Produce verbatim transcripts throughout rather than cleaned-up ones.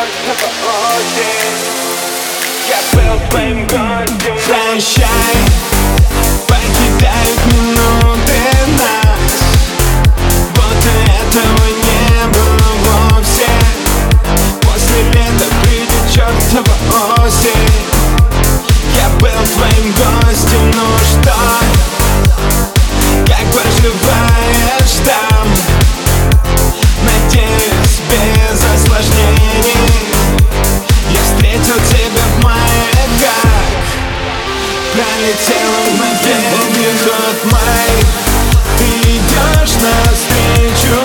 чертова осень. Я был твоим гостем. Прощай, покидают минуты нас, будто этого не было вовсе. После лета придет чертова осень. Я был твоим гостем, ну что, как поживаешь там? Надеюсь, без осложнений. Я встретил тебя в маяках. Пролетел мгновенье год май. Ты идешь навстречу,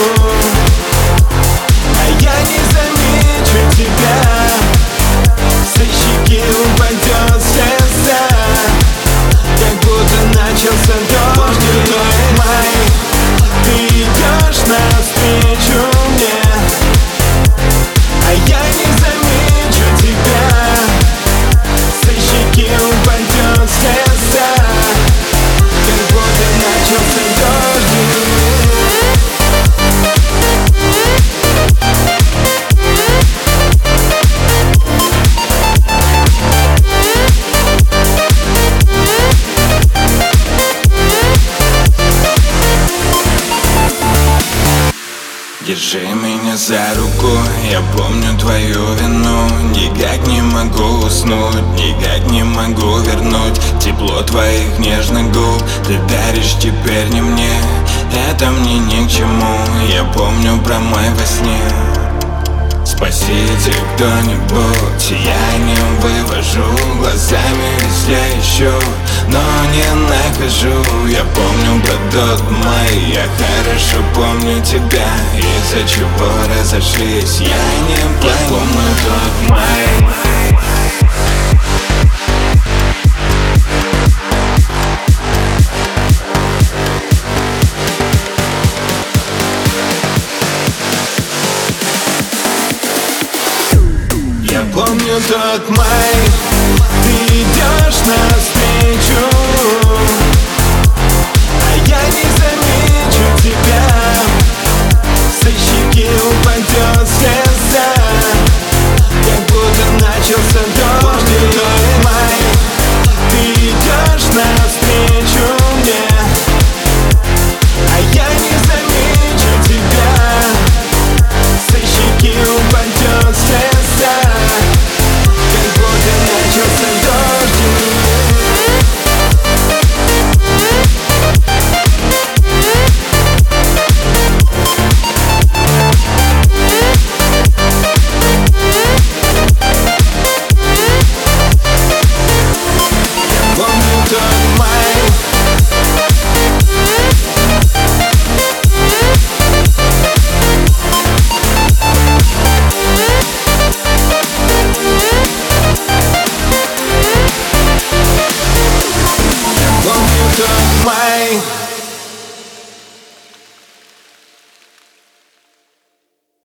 а я не замечу тебя. Со щеки упадет слеза, как будто начался дождь. Год май. Ты идешь навстречу мне, а я не замечу тебя. Со щеки упадет слеза, как будто начался дождь. Держи меня за руку, я помню твою вину. Никак не могу уснуть, никак не могу вернуть тепло твоих нежных губ. Ты даришь теперь не мне, это мне ни к чему. Я помню про май во сне. Спасите кто-нибудь, я не вывожу, глазами везде ищу, но не нахожу. Я помню про тот май, я хорошо помню тебя, из-за чего разошлись, я не понимаю. Я помню тот май. Я помню тот май. Ты идешь навстречу, а я не